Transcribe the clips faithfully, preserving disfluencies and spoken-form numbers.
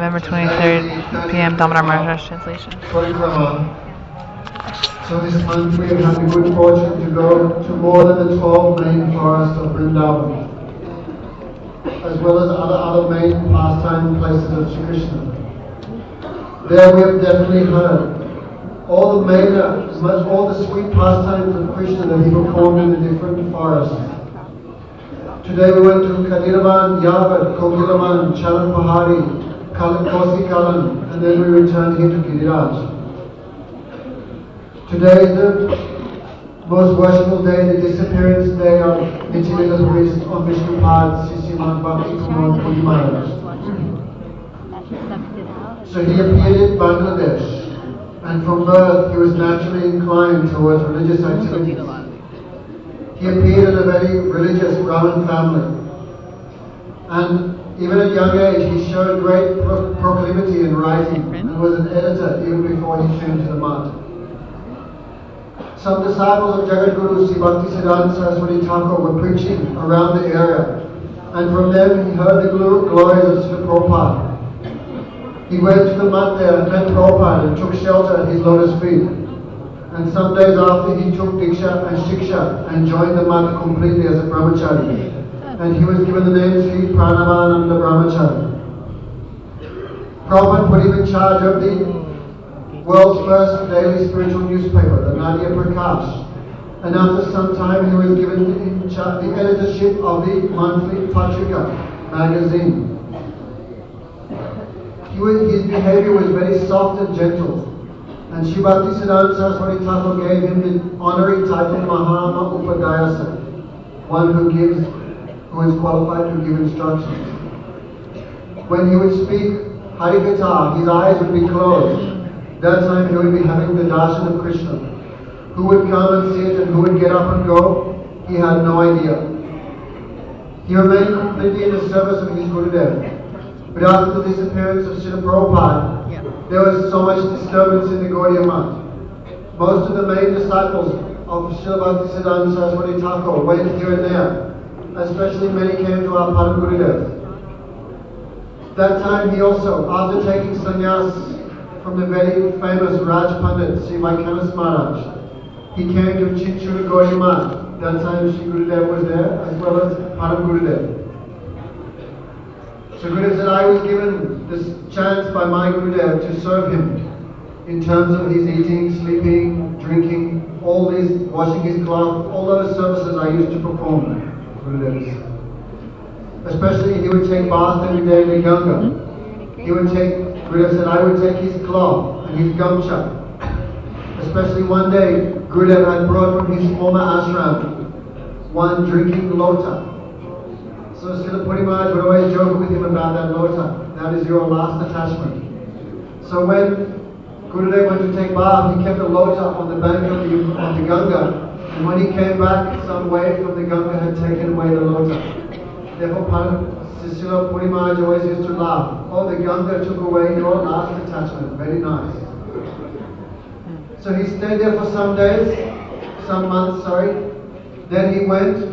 November twenty-third, p m Damodar Maharaj translation. So this month we have had the good fortune to go to more than the twelve main forests of Vrindavan, as well as other, other main pastime places of Sri Krishna. There we have definitely heard all the mega, as much all the sweet pastimes of Krishna that he performed in the different forests. Today we went to Kadiravan, Yavat, Kokilavan, Charan Pahari, Kosi Kalan, and then we returned here to Giriraj. Today is the most worshipful day, the disappearance day of Nityalila priest of Vishnupad Sishiman Bhakti Pramod Puri Maharaj. So he appeared in Bangladesh, and from birth he was naturally inclined towards religious activities. He appeared in a very religious Brahmin family, and even at young age he showed great pro- proclivity in writing and was an editor even before he came to the mud. Some disciples of Jagadguru Sri Bhaktisiddhanta Saraswati Thakur were preaching around the area, and from them he heard the gl- glories of Srila Prabhupada. He went to the mud there and met Prabhupada and took shelter at his lotus feet. And some days after he took Diksha and Shiksha and joined the mud completely as a brahmachari. And he was given the name Sri Pranavananda Brahmachari. Prabhupada put him in charge of the world's first daily spiritual newspaper, the Nadia Prakash. And after some time he was given in charge, the editorship of the monthly Patrika magazine. He was, his behavior was very soft and gentle. And Sri Bhaktisiddhanta Saraswati Thakur gave him the honorary title Mahama Upadhyasa, one who gives, who is qualified to give instructions. When he would speak Harikatha, his eyes would be closed. That time he would be having the darshan of Krishna. Who would come and sit and who would get up and go, he had no idea. He remained completely in the service of his Gurudev. But after the disappearance of Srila Prabhupada, yeah. there was so much disturbance in the Gaudiya Math. Most of the main disciples of Srila Bhaktisiddhanta Saraswati Thakur went here and there, especially many came to our Param Gurudev. That time he also, after taking sannyas from the very famous Raj Pandit, Sri Vaikanas Maharaj, he came to Chinchuru Gaudiya Math. That time Sri Gurudev was there, as well as Param Gurudev. So Gurudev said, I was given this chance by my Gurudev to serve him in terms of his eating, sleeping, drinking, all these, washing his cloth, all those services I used to perform, Gurudev said. Especially he would take bath every day in the Ganga. He would take, Gurudev said, I would take his cloth and his gamcha. Especially one day, Gurudev had brought from his former ashram one drinking lota. So Srila Puri Maharaj would always joke with him about that lota. That is your last attachment. So when Gurudev went to take bath, he kept the lota on the bank of the, of the Ganga. And when he came back, some wave from the Ganga had taken away the lota. Therefore, Srila Puri Maharaj always used to laugh. Oh, the Ganga took away your last attachment. Very nice. So he stayed there for some days, some months, sorry. Then he went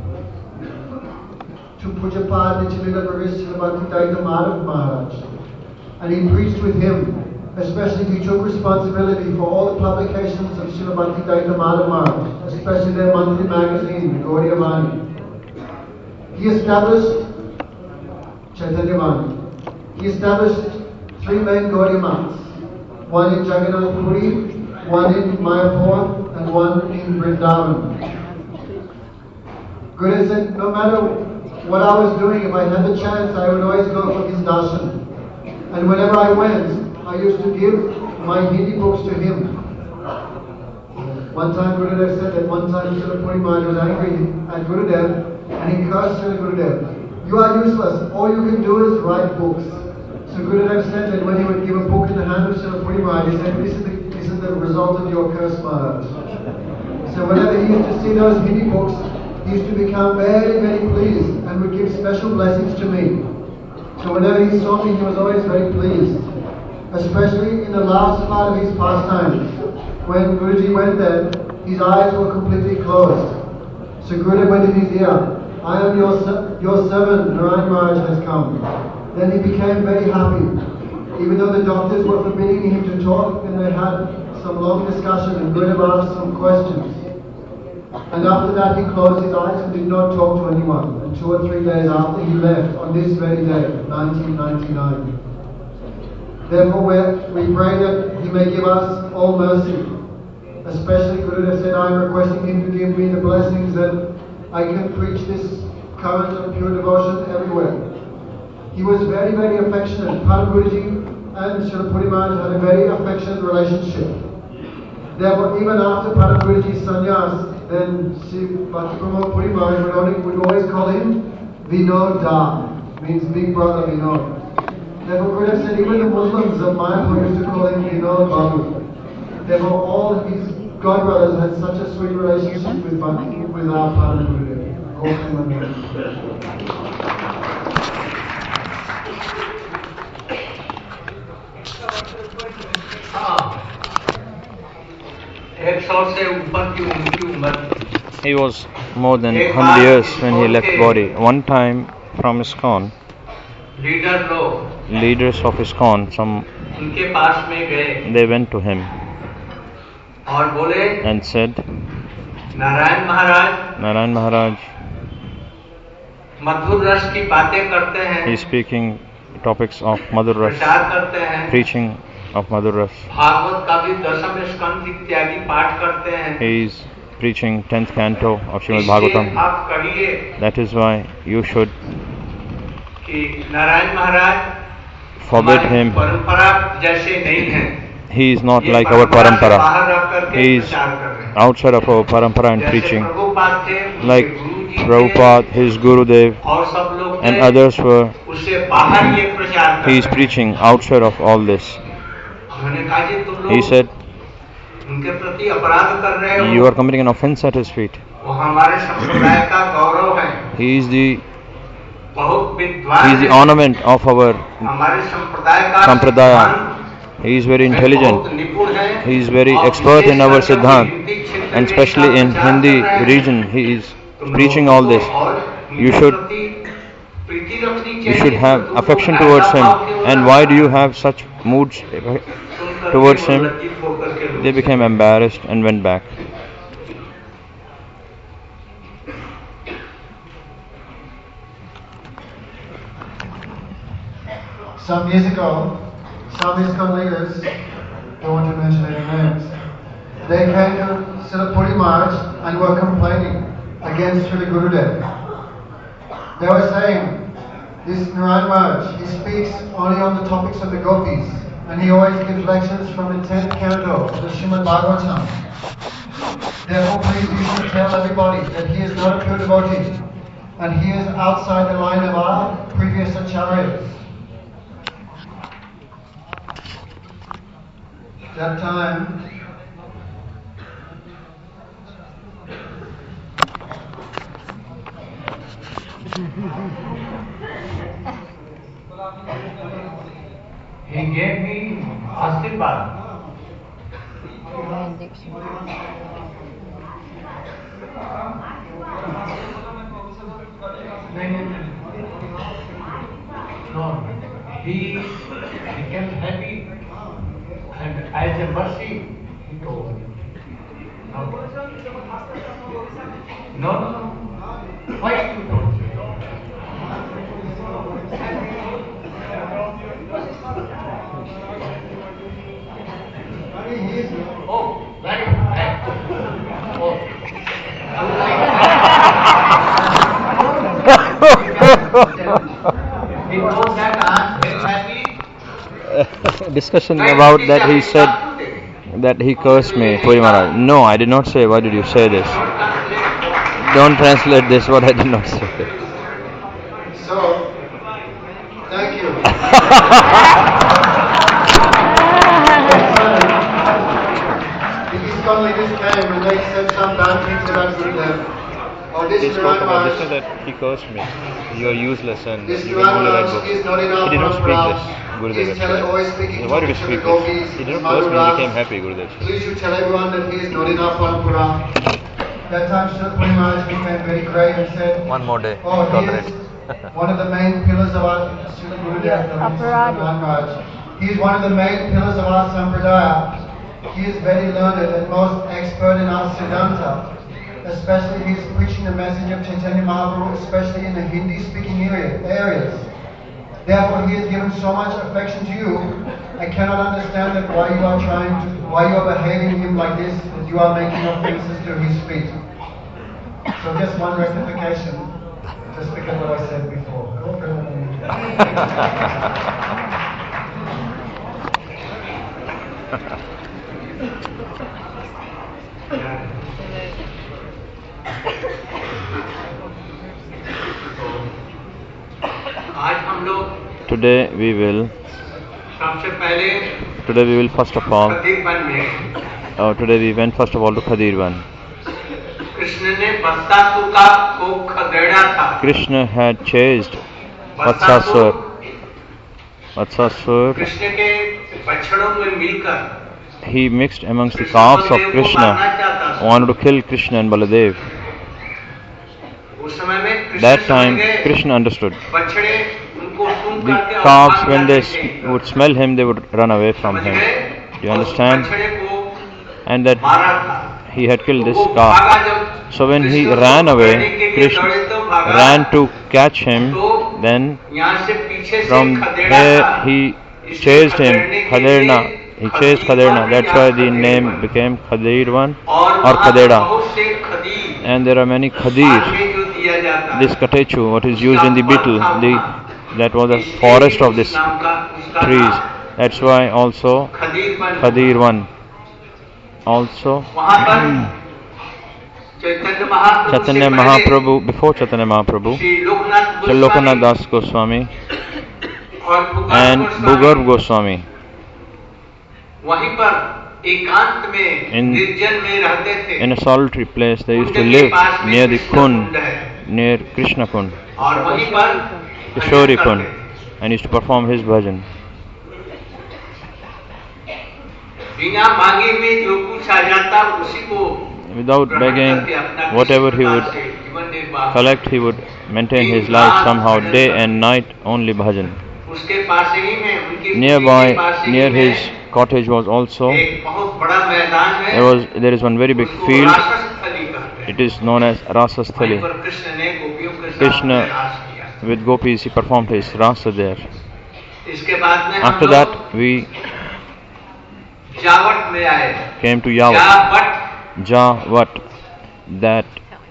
to Pujapad Nityalila Bharishtha Bhaktidaita Madhav Maharaj. And he preached with him. Especially he took responsibility for all the publications of Srila Bhaktidaita Madhav Maharaj, especially their monthly magazine, the Gaudiya Vani. He established Chaitanya Vani. He established three main Gaudiya Maths. One in Jagannath Puri, one in Mayapur, and one in Vrindavan. Gurudev said, no matter what I was doing, if I had the chance, I would always go for his darshan. And whenever I went, I used to give my Hindi books to him. One time Gurudev said that one time Srila Puri Maharaj was angry at Gurudev and he cursed Srila Gurudev. You are useless, all you can do is write books. So Gurudev said that when he would give a book in the hand of Srila Puri Maharaj, he said, this is, the, this is the result of your curse, Maharaj. So whenever he used to see those Hindi books, he used to become very, very pleased and would give special blessings to me. So whenever he saw me, he was always very pleased. Especially in the last part of his pastimes. When Guruji went there, his eyes were completely closed. So Gurudev went in his ear, I am your, your servant, Narayan Maharaj has come. Then he became very happy. even though the doctors were forbidding him to talk, then they had some long discussion and Gurudev asked some questions. And after that he closed his eyes and did not talk to anyone. And two or three days after he left, on this very day, nineteen ninety-nine. Therefore we pray that he may give us all mercy. Especially Gurudev said, I am requesting him to give me the blessings that I can preach this current of pure devotion everywhere. He was very, very affectionate. Param Guruji and Srila Puri Maharaj had a very affectionate relationship. Therefore, even after Param Guruji's sannyas, then Sri Bhakti Pramod Puri Maharaj would, only, would always call him Vinod Da, means big brother Vinod. Therefore, Gurudev said even the Muslims of Mayapur used to call him Vinod Babu. Therefore, all his God brothers had such a sweet relationship with Bhakti, with our Param Gurudev. He was more than one hundred years when he left body. One time from ISKCON, leaders of ISKCON, some, they went to him and said, Narayan Maharaj, Narayan Maharaj, मधुर रस की बातें करते हैं, he is speaking topics of Madhur Ras, प्रचार करते हैं, preaching of Madhur Ras. Bhagavat का भी दशम स्कंद इत्यादि पाठ करते हैं. He is preaching tenth canto of Srimad Bhagavatam. आप कहिए That is why you should कि नारायण महाराज forbid him. परंपरा जैसे नहीं है. He is not like our parampara. He is outside of our parampara and preaching. Like Prabhupada, his Gurudev, and others were, he is preaching outside of all this. He said, you are committing an offense at his feet. He is the he is the ornament of our Sampradaya. He is very intelligent. He is very expert in our Siddhant, and especially in Hindi region, he is preaching all this. You should you should have affection towards him. And why do you have such moods towards him? They became embarrassed and went back. Some years ago, some ISKCON leaders, don't want to mention any names, they came to Srila Puri Maharaj and were complaining against Srila Gurudev. They were saying, this Narayan Maharaj, he speaks only on the topics of the gopis, and he always gives lectures from the tenth canto of the Srimad Bhagavatam. Therefore, please you should tell everybody that he is not a pure devotee, and he is outside the line of our previous acharyas. That time, he gave me Ashirvad. No, he became happy, and as a mercy, he told me. No, no, no. Why you told me? Oh, very bad. Oh. He knows that I am very happy. Discussion about that, he said that he cursed me, Puri Maharaj. No, I did not say. Why did you say this? Don't translate this, what I did not say. So, thank you. The ISKCON leaders came and they said some bad things about Gurudev. Or this He spoke Narayan about this, Maharaj, that he cursed me. You are useless and this you can only Narayan write Maharaj books. is not enough He did not for speak us. this, Gurudev. He's telling, always speaking Why did you to speak the gopis, this? He did not Madhura. curse me, he became happy, Gurudev. Please you tell everyone that he is not enough Parampara. That time Srila Puri Maharaj became very grave and said, One more day, oh, he is one of the main pillars of our Srila Gurudev, Narayan Maharaj. He is one of the main pillars of our Sampradaya. He is very learned and most expert in our Siddhanta. Especially he is preaching the message of Chaitanya Mahaprabhu, especially in the Hindi-speaking area, areas. Therefore, he has given so much affection to you. I cannot understand that why you are trying to, why you are behaving him like this, that you are making offenses to his feet. So just one rectification, just because of what I said before. आज हम लोग Today we will सबसे पहले today we will first of all खदीरवन में uh, today we went first of all to Khadirvan. Krishna ने बत्सासुर का को खदेड़ा था। Krishna had chased Vatsasur. Vatsasur, Krishna के बछड़ों में मिलकर he mixed amongst the calves of Krishna, wanted to kill Krishna and Baladev. उस समय में कृष्ण That समझ time गए, Krishna understood. बछड़े उनको सूंघ The करके और calves, भाग when they जाते s- थे। would smell him, they would run away from समझ him. गए? Do you और understand? बछड़े को And that मारा था। he had killed this तो वो calf. भागा जब So when he Krishna ran को away, पकड़ने के लिए Krishna दौड़े तो भागा, ran to catch him. तो Then यहाँ से पीछे से from खदेड़ा there था। he इसलिए chased him, खदेड़ने के Khadirna. लिए He chased खदीरवन Khadirna. That's why the या name खदीरवन। became Khadirvan और or वहाँ Khadeda. बहुत से Khadir And there are many बाद Khadir. में जो दिया जाता है, This Katechu, what is used in the beetle, the that was the इसलिए forest of उस this नाम का उसका trees. नाम That's why also खदीरवन। Khadirvan. Also वहाँ पर चैतन्य महाप्रभु से Chaitanya पहले Mahaprabhu, before Chaitanya Mahaprabhu, Shri Loknath Sri Lokanath Das Goswami और भूगर्भ and गोस्वामी Bhugarv Goswami वहीं पर एकांत में In- निर्जन में रहते थे। in a solitary place they used to कुंड के live पास में near the कृष्ण Kund, कुंड है near Krishna Kund, और वहीं पर Kishori भजन Kund, करते। and used to perform his bhajan. बिना मांगे हुए जो कुछ आ जाता उसी को Without ग्रहण begging, करके अपना किसी whatever he प्रकार would से जीवन निर्वाह collect, he would maintain his life somehow, day and night, only bhajan. उसके पास ही में उनकी Nearby, के पास ही near में his cottage was also, एक बहुत बड़ा मैदान है। there was there is one very big उसको field. रासस्थली कहते हैं। It is known as वहीं Rasasthali. पर कृष्ण ने गोपियों के साथ Krishna में रास किया। with gopis he performed his rasa there. इसके बाद में हम After लोग that we जावट में आए। came to Yavat. Javat Javat, that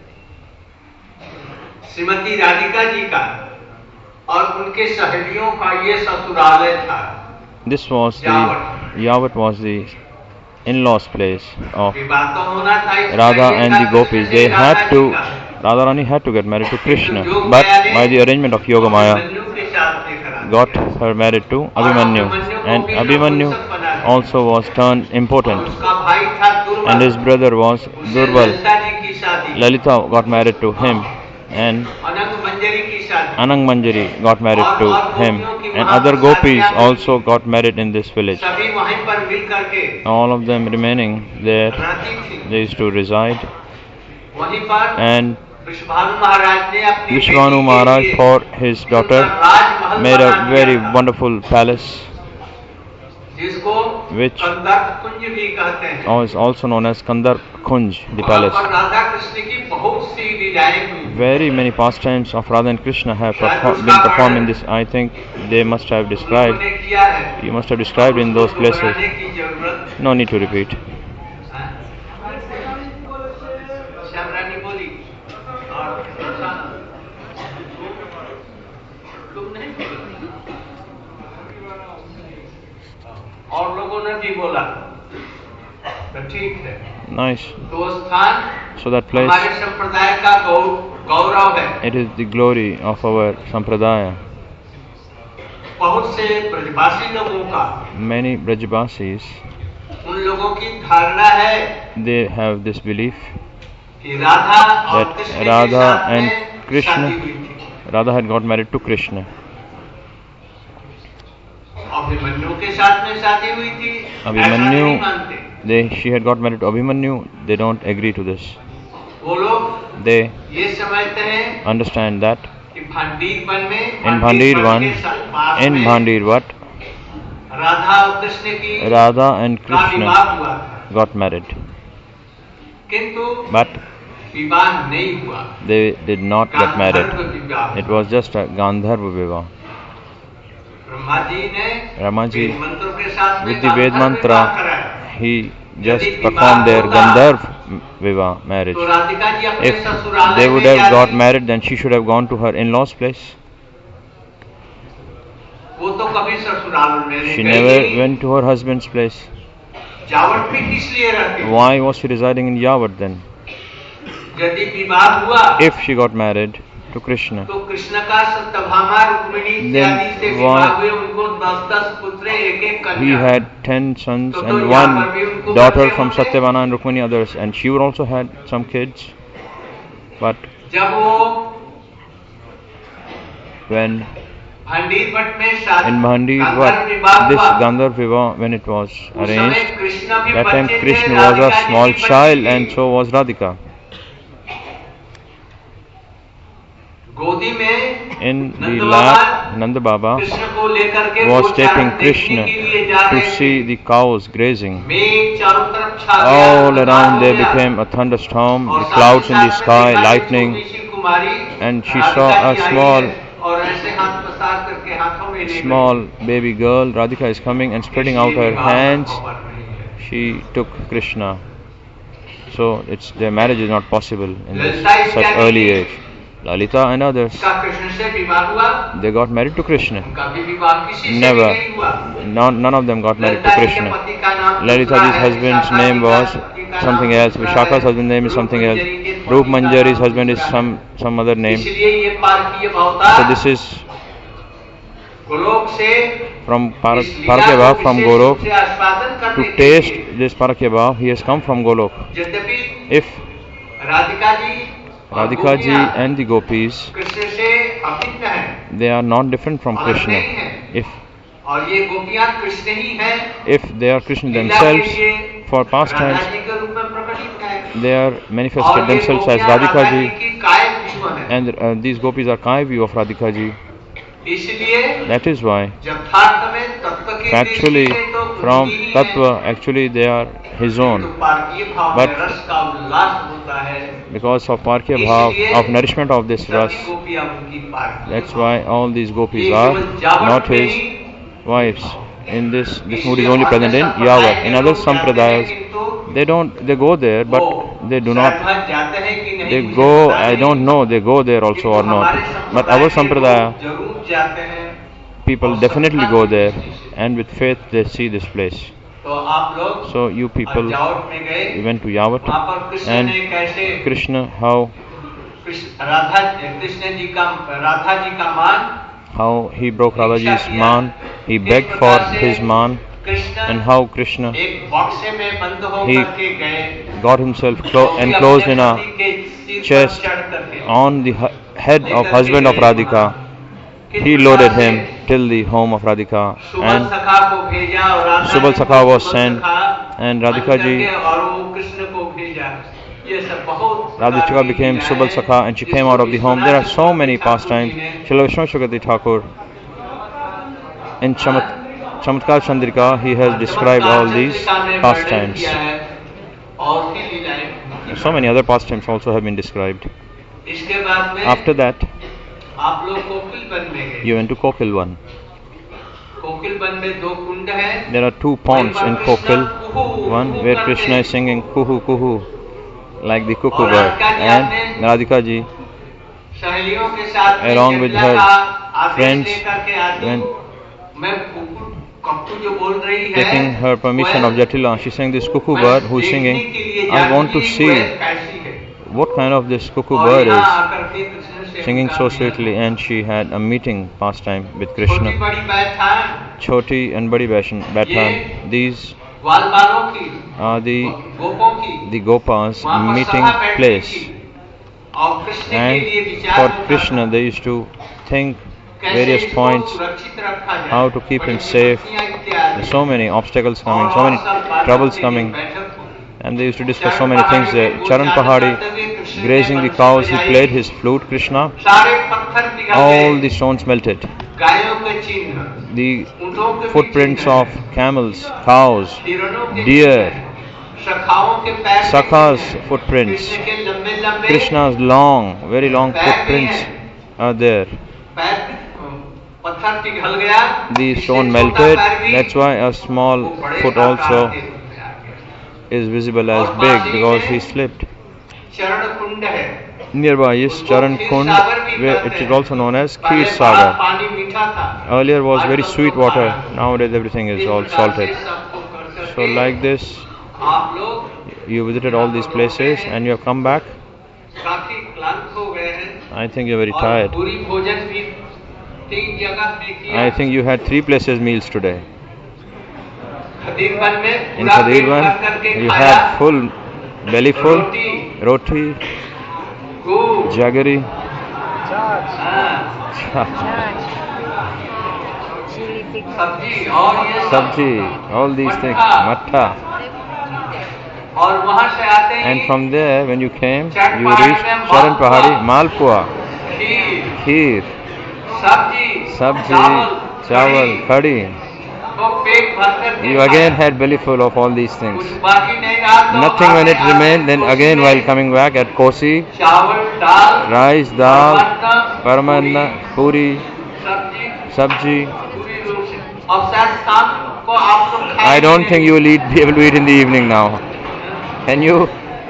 Shrimati Radhika ji का और उनके सहेलियों का ये ससुरालय था। this was the Yavat was the in-laws place of विवाह तो होना था इस Radha लड़के and का, the gopis. कृष्ण They ने had राधा to, जी का। Radharani had to get married to Krishna, योग but माया ने by the arrangement of Yogamaya Abhimanyu के साथ में करा got दिया। her married to Abhimanyu, and Abhimanyu also was turned और important, उसका भाई था दुर्वा, and his brother was उससे Durval. ललिता जी की शादी, Lalita got married to him, and अनंग मंजरी की शादी, Anang Manjari got married to him, and other gopis also got married in this village. सभी वहीं पर मिल करके All of them remaining there, रहती थी। they used to reside, वहीं पर and विश्वभानु महाराज ने अपनी Vishwanu बेटी के Maharaj लिए for his daughter सुंदर राजमहल made बना a दिया very था, wonderful palace, जिसको which कंदर्प कुंज भी कहते हैं। is also known as Kandar Kunj, the वहाँ palace. पर राधा कृष्ण की बहुत सी लीलाएं हुई। Very many pastimes of Radha and Krishna have perfor- been performed in this. I think they must have described. उन्होंने किया है। You must have described in those उसको places. दोहराने की जरूरत No need to repeat. है। श्यामरानी बोली और रोशाना, तुम नहीं बोला और लोगों ने भी बोला, तो ठीक है। Nice. तो वो स्थान So that place, हमारे संप्रदाय का गौ- गौरव है। it is the glory of our sampradaya. बहुत से ब्रजवासी लोगों का Many Brajbasis, उन लोगों की धारणा है they have this belief कि राधा और that कृष्ण के Radha साथ and में Krishna, शादी हुई थी। Radha had got married to Krishna. Abhimanyu के साथ में शादी हुई थी, ऐसा अभिमन्यु, नहीं मानते। They, she had got married to Abhimanyu. They don't agree to this. वो लोग They ये समझते हैं understand that कि भांडीर वन में in Bhandir वन one, के साथ पास in में Bhandir what, राधा और कृष्ण की Radha and का विवाह Krishna हुआ था, got married, किंतु but विवाह नहीं हुआ, they did not get married. गांधर्व विवाह। It was just a Gandharva Vivaha. Brahma ji ने Brahma ji, वेद मंत्रों के साथ में with the Ved Gandharva mantra, विवाह कराया। he just performed their Gandharva Vivaha marriage. तो राधिका जी अपने If ससुरालय they में would have क्या got थी? married, then she should have gone to her in-laws' place. वो तो कभी ससुराल में नहीं She गई never थी। went to her husband's place. जावट में किस लिए रहती? Why was she residing in Yavat then? यदि विवाह हुआ If she got married to Krishna, तो कृष्ण का सत्यभामा रुक्मिणी इत्यादि से Then विवाह why- हुए, उनको दस दस पुत्र एक एक he कन्या। had ten sons तो तो and यहाँ one पर भी उनको daughter बच्चे from होते। Satyavana and Rukmini others, and she would also had some kids. But जब वो when भंडीर भट्ट में शादी in Bhandi, गांधर्व what विवाह this हुआ, Gandharva Vivaha, when it was उस समय arranged, कृष्ण भी that time बच्चे थे, Krishna was a Radhika ji small भी बच्ची child, थी। and so was Radhika. गोदी में In the Nand lap, Baba Nanda Baba Krishna को लेकर के was गोचारण taking देखने Krishna के लिए जा to रहे थे। see the cows grazing. मेघ चारों तरफ छा गया, All अंधकार around हो there गया। became a thunderstorm, और the साथ clouds ही in the साथ में sky, देखा कि lightning, छोटी सी कुमारी and she Radhika saw a ji I small, है और ऐसे हाथ पसार करके हाथों में ले गई। small baby girl. Radhika is coming and spreading out her hands. She took Krishna. So it's their marriage is not possible in this, such early age. Lalita and others, का कृष्ण से विवाह हुआ, they got married to Krishna. उनका भी विवाह किसी से भी Never. नहीं हुआ। None, none of them got married to Lalita ji के Krishna. पति का नाम Lalita दूसरा ji's है, husband's विशाखा name जी का was पति का something नाम else. दूसरा Vishakha's है, husband's name is something else. Rupamanjari के Rup पति का Manjari's नाम husband is दूसरा some some other है। name. इसलिए ये पारकीय अवतार So this is गोलोक से from Par- इस लीला Parakya को Bhav from विशेष रूप Golok. से आस्वादन करने To के taste लिए, this Parakya Bhav, he has come from Golok. यद्यपि If राधिका जी और Radhika ji गोपियाँ and the gopis, कृष्ण से अभिन्न हैं, they are not different from अलग Krishna. नहीं हैं। If और ये गोपियाँ कृष्ण ही हैं, if they are Krishna लीला के themselves, लिए for राधा pastimes, जी के रूप में प्रकटित हैं। they are manifested और ये themselves as गोपियाँ Radhika राधा जी ji, की कायक जीव हैं। and uh, these gopis are Kai view of Radhika ji. इसलिए That is why, यथार्थ में तत्व की factually, दृष्टि से तो from उनकी ही Tattva, actually they are his है। own. तो पारकीय भाव But में रस का उल्लास होता है, Because of Parkya Bhav, of nourishment of this ras, सभी गोपियाँ उनकी पारकीय that's भाव। why all these gopis ये are केवल जावट not में his he wives. In this, this mood is इसलिए only अन्य present in संप्रदाय Yavat. के In other लोग जाते हैं, sampradayas, किंतु they don't, they go there, but वो they do शायद not, वहाँ जाते हैं कि नहीं, they मुझे go, पता I नहीं। don't know, they go there also or किंतु हमारे not. But our संप्रदाय के sampradaya, लोग जरूर जाते हैं, people और definitely श्रद्धा go की there, दृष्टि से। and with faith they see this place. तो आप लोग So you people जावट में गए, we went to Yavat, वहाँ पर कृष्ण and ने कैसे Krishna, how कृष्ण राधा कृष्ण जी का राधा जी का मान, how he broke Radhaji's man, he begged for his man, Krishna and how Krishna एक बक्से में बंद he होकर के गए, got himself clo- वो भी enclosed अपने in a पति के सिर पर chest चढ़ करके on the hu- head of husband of Radhika. किस He प्रकार loaded से him till the home of Radhika, Subal and सखा को भेजा और राधा Subal जी Sakha को was सुबल sent, सखा and बन Radhika ji, करके और वो कृष्ण को भेजा। ये सब बहुत Radhika प्रकार की became लीलाएं Subal Sakha, and she came out of the home. There are so many pastimes. Srila Vishwanath Thakur, in Chamat, Chamatkar Chandrika, he has described all these pastimes. और भी लीलाएं। So many other pastimes also have been described. इसके बाद में After that, आप लोग कोकिल वन में गए। you went to Kokil one. Kokil Van में दो कुंड हैं। There are two ponds in Kokil. One where Krishna is singing kuhu kuhu like the cuckoo bird, and Radhika ji, सहेलियों के साथ में along with जटिला her का आदेश friends, लेकर के आती when हूँ। मैं कुकु कप्पू जो बोल रही है, taking her permission of Jatila, she sang this cuckoo bird who is singing, I want to see what kind of this cuckoo bird is singing so sweetly, and she had a meeting pastime with छोटी Krishna. बड़ी बैठान Choti and Badi Bashan, Bathan, these ग्वाल बालों की, are the, गोपों की the Gopas वहाँ पर meeting सभा बैठती place. थी। और कृष्ण के And लिए विचार for होता Krishna, था, they used to think कैसे various इसको points, सुरक्षित रखा जाए, how to keep him बड़ी safe. विपत्तियां इत्यादि। There's so many obstacles coming, और so many सब बातों troubles के लिए coming, बैठक हुई। and they used to discuss so चरण many things पहाड़ी there. में Charan गोचारण Pahadi, करते हुए कृष्ण ने grazing the बंसी cows, he बजाई, played his flute, Krishna, सारे पत्थर पिघल all गए। the stones melted. गायों के चिन्ह, the ऊंटों के भी footprints चिन्ह of हैं, camels, cows, हिरणों के deer, चिन्ह हैं, सखाओं के पैर के Sakha's चिन्ह हैं, footprints, कृष्ण के लंबे लंबे Krishna's long, very long footprints are there. पैर, पत्थर पिघल गया, The इससे stone छोटा melted, पैर भी that's why a small वो बड़े foot आकार also के रूप में आ गया। is visible as और big पास ही because में he slipped. चरण कुंड है, Nearby is उसको Charan क्षीर Kund, सागर भी where कहते it is हैं। also known as पहले Kheer बड़ा Sagar. पानी मीठा था, Earlier was आज very तो sweet तो water, खारा है। nowadays everything is इस all प्रकार से salted. सबको कर करके So like this, आप लोग you visited all these places and you have come back. काफी क्लांत हो गए हैं I think you're very और tired. पूरी भोजन भी तीन जगह पे किया। I think you had three places meals today. खदीरवन में In पूरा पेट भर Khadirwan, करके you खाया, had full, belly full, roti, roti, गुड़, jaggery, हाँ, सब्जी और ये सब sabji, all these things, mattha. और वहाँ से आते ही And from there, when you came, Charan you Pahadi reached में Charan Pahadi, Malpua, Malpua, खीर, Kheer, सब्जी, sabji, chawal, कढ़ी, khadi. तो पेट भर करके You again had belly full of all these things. कुछ बाकी नहीं रहा तो Nothing when it आगे remained, then आगे again कोसी while में coming back at Kosi, चावल, दाल, rice, dal, परमान्न, paramanna, puri, सब्जी, sabji. पूरी रूप से। और शायद शाम को आप लोग I खाएंगे don't नहीं। think you will eat, be able to eat in the evening now. Can you?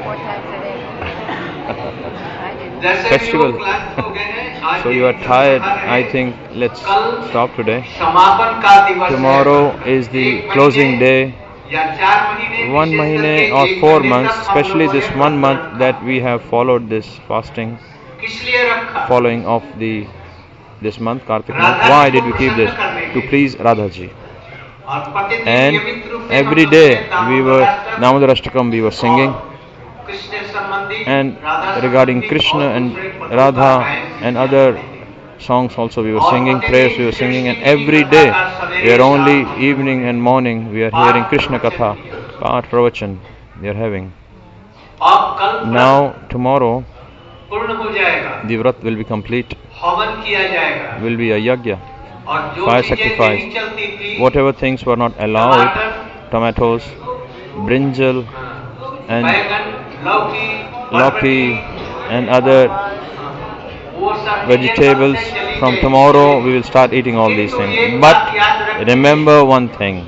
जैसे भी Festival. वो क्लांत हो गए हैं, आज So ये you are tired. त्योहार है। I think let's stop today. समापन का दिवस है। Tomorrow is the एक closing महीने day. या चार महीने, One विशेष mahine करके or एक four महीने months, तक हम especially लोगों this ने one व्रत month रखा। that we have followed this fasting, किस लिए रखा? following of the this month, Kartik month. Radha Why ji did को we keep this? प्रसन्न करने To के please Radha ji. और प्रतिदिन And नियमित रूप से हम every लोगों day ने we Damodar were Ashtak Namodarashtakam we were singing, और कृष्ण संबंधी, and राधा regarding संबंधी Krishna और and दूसरे पदों Radha का गायन and किया। other songs also we were और singing, प्रतिदिन prayers we were singing, and Krishna की every कथा day का सवेरे we are only शाम evening and morning we are पाठ hearing Krishna प्रवचन Katha, किया। Path Pravachan we are having. अब कल Now tomorrow पूर्ण हो जाएगा, the vrat will be complete, हवन किया जाएगा will be a yagya, और जो fire चीजें sacrifice. नहीं चलती थी, Whatever things were not allowed, टमाटर, tomatoes, brinjal and बैंगन, लौकी, lauki बरबटी, and other वो सब चीजें vegetables, कल से चली from जाएगी। tomorrow we will start eating all these किंतु things. एक But बात याद रखिए, remember one thing,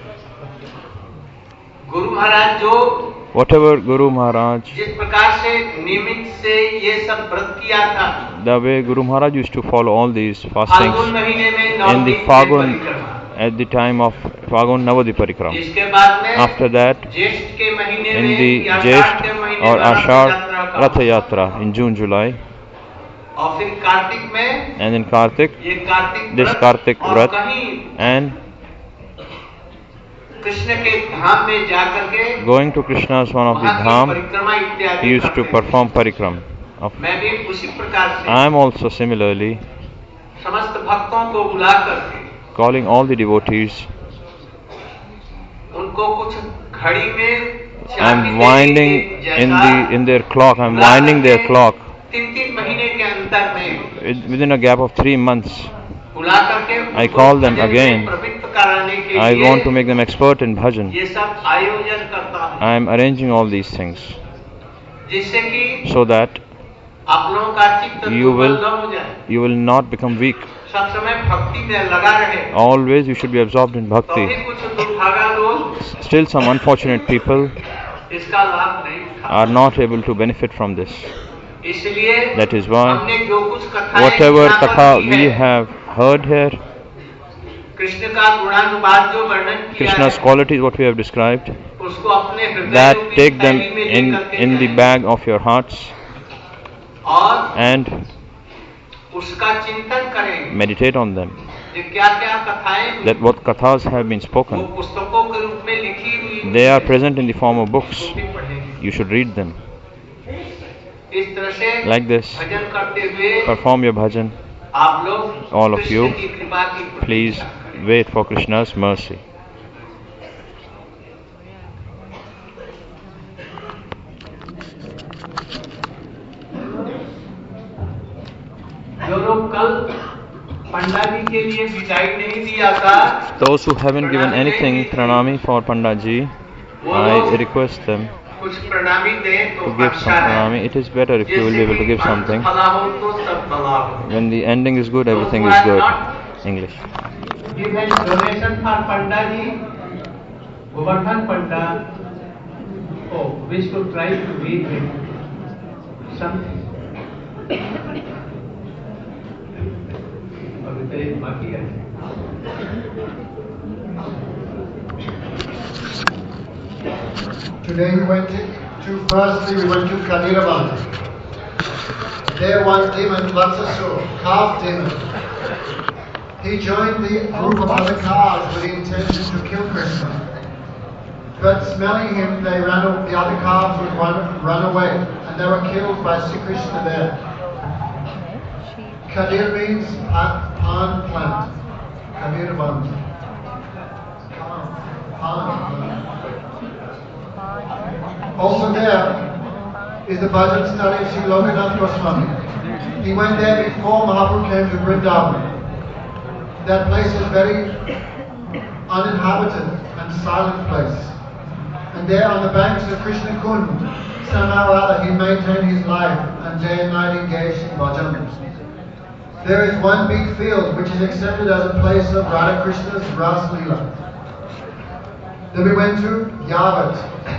Guru Maharaj जो whatever Guru Maharaj, जिस प्रकार से नियमित से ये सब व्रत किया था, the way Guru Maharaj used to follow all these Phalgun fastings महीने में in the नवदीप Fagun, परिक्रमा, at the time of Fagun Navadi Parikram. इसके बाद में After that, ज्येष्ठ के महीने in में the या आषाढ़ Jesht के महीने or में रथ Ashad यात्रा का, Ratha Yatra in June, July, और फिर कार्तिक में and in Kartik, ये कार्तिक this व्रत, Kartik और Vrat, कहीं and कृष्ण के धाम में जाकर के going to Krishna's one of the वहाँ की dham, परिक्रमा इत्यादि he used to करते थे। perform parikram. Of, मैं भी उसी प्रकार से I am also similarly समस्त भक्तों को बुला करके calling all the devotees. उनको कुछ घड़ी में I am winding in the in their clock. I am winding their clock तीन तीन महीने के अंतर में With- within a gap of three months. बुला करके I उनको call them भजन में again. प्रवृत्त कराने के I लिए want to make them expert in bhajan. ये सब आयोजन करता हूँ, I am arranging all these things जिससे कि so that आप लोगों का चित्त You दुर्बल will- न हो जाए, you will not become weak. सब समय भक्ति में लगा रहे। Always you should be absorbed in तो भी bhakti. कुछ दुर्भागा लोग Still, some unfortunate people इसका लाभ नहीं उठा। are not able to benefit from this. इसलिए That is why हमने जो कुछ कथाएं whatever यहाँ पर katha की we है, have heard here, कृष्ण का गुणानुवाद जो वर्णन किया Krishna's है, qualities, what we have described, उसको अपने हृदय that रूपी take them थैली में in, लेकर के in the जाएं। bag of your hearts और and उसका चिंतन करें meditate on them. कि क्या क्या कथाएं हुई, That what kathas have been वो spoken, पुस्तकों के रूप में लिखी हुई they are present in the form of books. वो भी पढ़ेंगे। You should read them. इस तरह से Like this, भजन करते हुए perform your bhajan. आप लोग All of कृष्ण you, की कृपा की प्रतीक्षा Please करें। wait for Krishna's mercy. जो लोग कल पंडा जी के लिए विदाई नहीं दिया था, those who haven't given anything pranami for Pandaji, I request them कुछ प्रणामी दें तो to give some अच्छा है। pranami. It is better if you will be able to give something. भला हो तो सब भला हो। When the ending is good, everything is good. English. Given donation for Panda ji, Govardhan Panda, oh, wish to try to read him something. अभी तो एक बाकी है। Today we went to, to firstly we went to Kadiravan. There one demon, Vatsasur, calf demon. He joined the group of other calves with the intention to kill Krishna. But smelling him, they ran. The other calves would run, run away, and they were killed by Sri Krishna there. Kadir means pan, pan plant. Kadiravan. Pan plant. Also there is the bhajan study of Sri Lokanath Goswami. He went there before Mahaprabhu came to Vrindavan. That place is very uninhabited and silent place. And there on the banks of Krishna Kund, somehow or other he maintained his life and day and night engaged in bhajan. There is one big field which is accepted as a place of Radha Krishna's Ras Leela. Then we went to Yavat.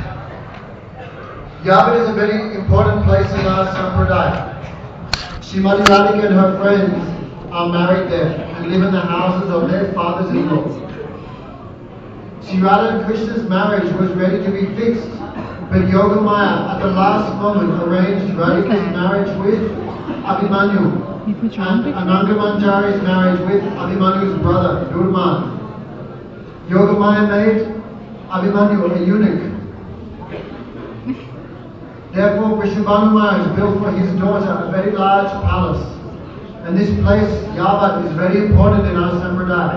Yavat is a very important place in our Sampradaya. Srimati Radhika and her friends are married there and live in the houses of their fathers-in-law. Sri Radha and Krishna's marriage was ready to be fixed, but Yogamaya at the last moment arranged Radhika's marriage with Abhimanyu and Ananga Manjari's marriage with Abhimanyu's brother, Durman. Yogamaya made Abhimanyu a eunuch. Therefore, Vrishabhanu Maharaj built for his daughter a very large palace. And this place, Yavat, is very important in our Sampradaya.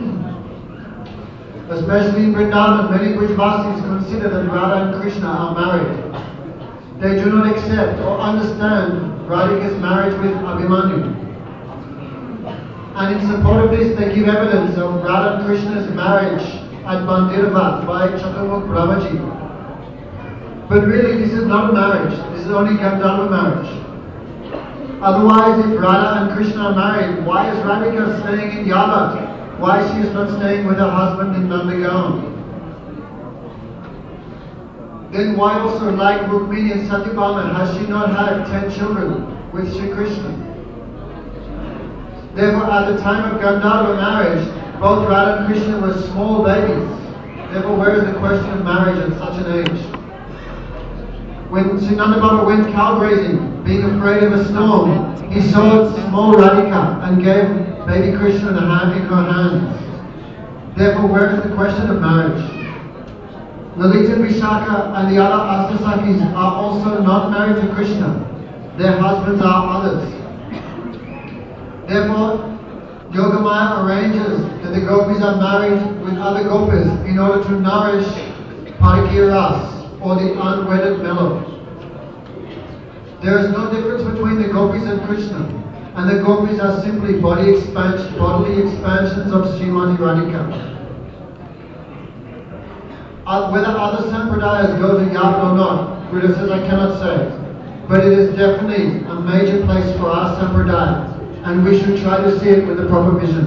Especially in Vrindavan, many Brijvasis consider that Radha and Krishna are married. They do not accept or understand Radhika's marriage with Abhimanyu. And in support of this, they give evidence of Radha and Krishna's marriage at Bandiravat by Chaturmukh Brahmaji. But really, this is not a marriage. This is only Gandharva marriage. Otherwise, if Radha and Krishna are married, why is Radhika staying in Yavat? Why she is not staying with her husband in Nandagaon? Then why also, like Rukmini and Satyabhama, has she not had ten children with Sri Krishna? Therefore, at the time of Gandharva marriage, both Radha and Krishna were small babies. Therefore, where is the question of marriage at such an age? When Sri Nanda Baba went cow grazing, being afraid of a storm, he saw small Radhika and gave baby Krishna in her hands. Therefore, where is the question of marriage? Lalita Vishaka and the other Astasakis are also not married to Krishna. Their husbands are others. Therefore, Yogamaya arranges that the gopis are married with other gopis in order to nourish Parikiras, or the unwedded mellow. There is no difference between the gopis and Krishna, and the gopis are simply body expansion, bodily expansions of Srimati Radhika. Uh, whether other sampradayas go to Yavat or not, Buddha says I cannot say, but it is definitely a major place for our sampradaya, and we should try to see it with the proper vision.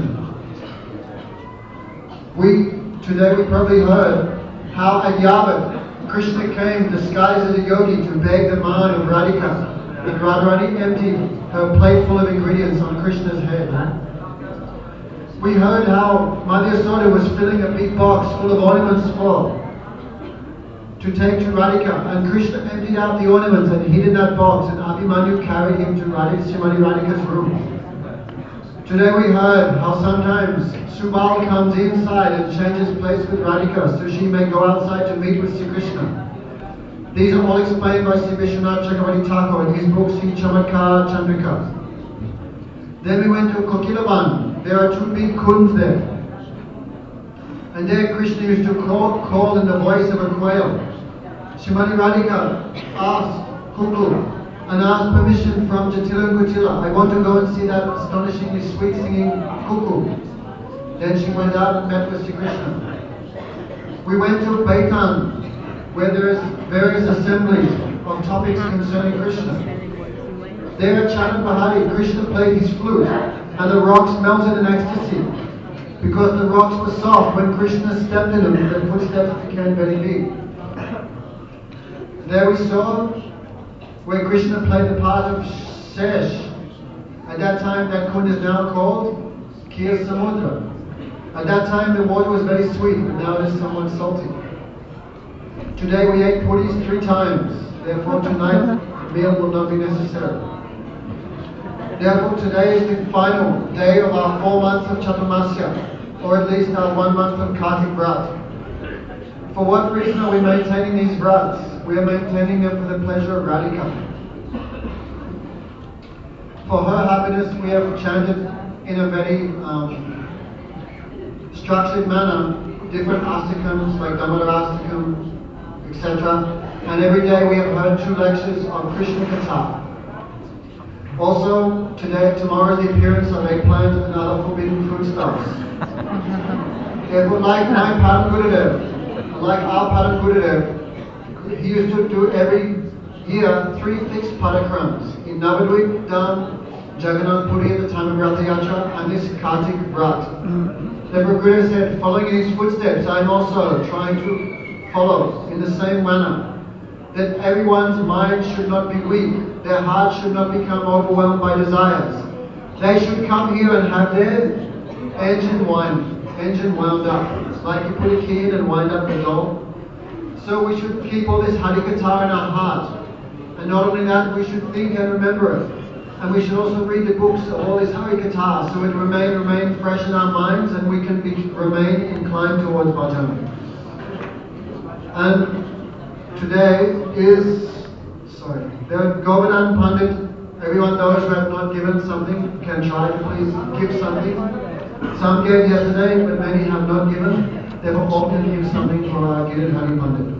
We today we probably heard how at Yavat Krishna came disguised as a yogi to beg the man of Radhika, and Radharani emptied her plate full of ingredients on Krishna's head. We heard how Madhya Yasoda was filling a big box full of ornaments for to take to Radhika, and Krishna emptied out the ornaments and hid in that box, and Abhimanyu carried him to Radhika, Srimati Radhika's room. Today we heard how sometimes Subal comes inside and changes place with Radhika so she may go outside to meet with Sri Krishna. These are all explained by Sri Vishwanath Chakravarti Thakur in his book Sri Chamatkar Chandrika. Then we went to Kokilavan. There are two big kunds there. And there Krishna used to call, call in the voice of a quail. Srimati Radhika asked Kuklu, and asked permission from Jatila Kutila. I want to go and see that astonishingly sweet singing cuckoo. Then she went out and met with Sri Krishna. We went to Baitan, where there is various assemblies of topics concerning Krishna. There at Chandan Bahari, Krishna played his flute, and the rocks melted in ecstasy, because the rocks were soft. When Krishna stepped in them, the footsteps became very big. There we saw where Krishna played the part of Shesh. At that time, that kund is now called Kir Samudra. At that time, the water was very sweet, but now it is somewhat salty. Today we ate puris three times. Therefore, tonight meal will not be necessary. Therefore, today is the final day of our four months of Chaturmasya, or at least our one month of Kartik Vrat. For what reason are we maintaining these vrats? We are maintaining them for the pleasure of Radhika. For her happiness, we have chanted in a very um, structured manner different astakams like Damodar Astakam, et cetera. And every day we have heard two lectures on Krishna Katha. Also, today, tomorrow is the appearance of eggplant and other forbidden foodstuffs. Therefore, like my Param Gurudev, like our Param Gurudev, he used to do every year three fixed padakrams in Navadvip, Dham, Jagannath Puri at the time of Ratha Yatra, and this Kartik Vrat. Therefore, Gurudev said, following in his footsteps, I am also trying to follow in the same manner. That everyone's mind should not be weak, their heart should not become overwhelmed by desires. They should come here and have their engine wind, engine wound up. Like you put a key in and wind up the door. So we should keep all this Harikatha in our heart. And not only that, we should think and remember it. And we should also read the books of all this Harikatha, so it remain remain fresh in our minds and we can be, remain inclined towards bhajan. And today is, sorry, the Govardhan Pandit. Everyone, those who have not given something can try to please give something. Some gave yesterday, but many have not given. Therefore, all can give something for our Girit Hari Pandit.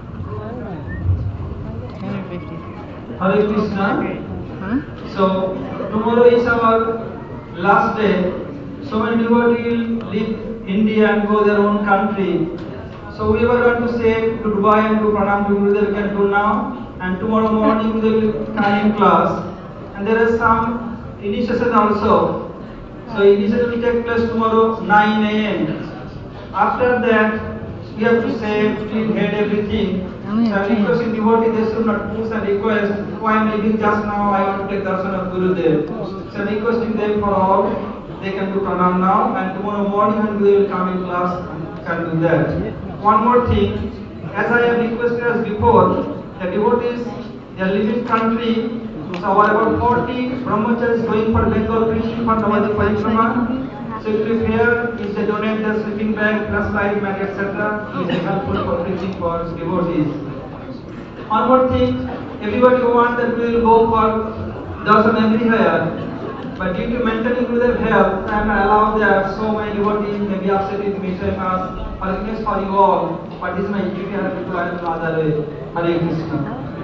Hare Krishna. So, tomorrow is our last day. So many devotees leave India and go their own country. So we were going to say goodbye and do pranam to Gurudev, we can do now. And tomorrow morning we will come in class. And there is some initiation also. So initiation will take place tomorrow nine a m After that, we have to say, clean head, everything. So I am requesting devotees, they should not push and request, oh I am leaving just now, I want to take darshan of Gurudev. So I am requesting them for all, they can do pranam now, and tomorrow morning when they will come in class, can do that. One more thing, as I have requested as before, the devotees, they are leaving country, so about forty brahmacharis going for Bengal preaching for Navadvip Parikrama. So it will be fair if they donate their sleeping bag, plus light mat, et cetera. It is helpful for preaching for devotees. One more thing, everybody wants that we will go for darshan everywhere. But due to maintaining Gurudev health, I am not allowed that so many devotees may be upset with me, so I ask forgiveness for you all. But this is my duty, I have to do it in other way. Hare Krishna.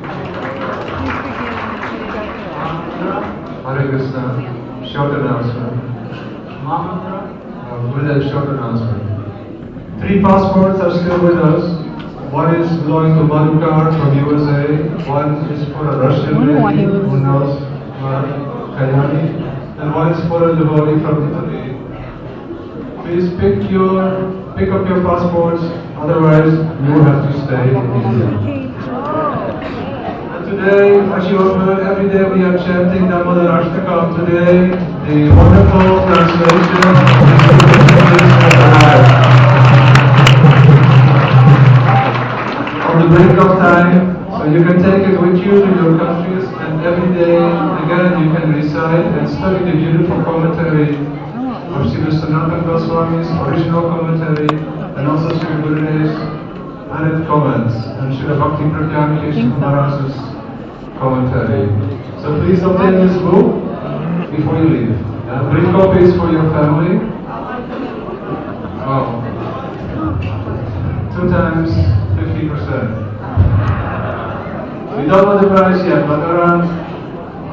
Hare Krishna. Short announcement. Uh, Gurudev, short announcement. Three passports are still with us. One is belonging to Madhukar from U S A. One is for a Russian lady who knows Kalyani. And one is for a devotee from Italy. Please pick your pick up your passports. Otherwise, you will have to stay in India. And today, as you have heard, every day we are chanting Damodar Ashtakam. Today, the wonderful translation is arrived. On the brink of time, so you can take it with you to your countries, and every day again you can recite and study the beautiful commentary of Srila Sanatana Goswami's original commentary, and also Srila Gurudev's added comments, and Srila Bhakti Pragyana Keshav Maharaj's commentary. So please obtain this book before you leave. And bring copies for your family. Oh. Two times fifty percent. We don't know the price yet, but around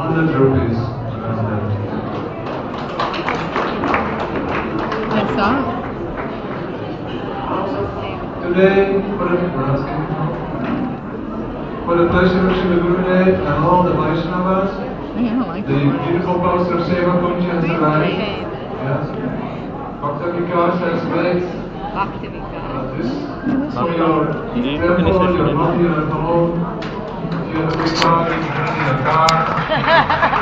hundred rupees. around that. What's that? Today, for the, for the pleasure of Srila Gurudev and all the Vaishnavas, I don't like the it. beautiful post of Seva Kunj has arrived. Yes. Bhakta Vikas has made Bhakti uh, Vikas. this for your temple, your mother, your home. If you have a big car, you can bring a car.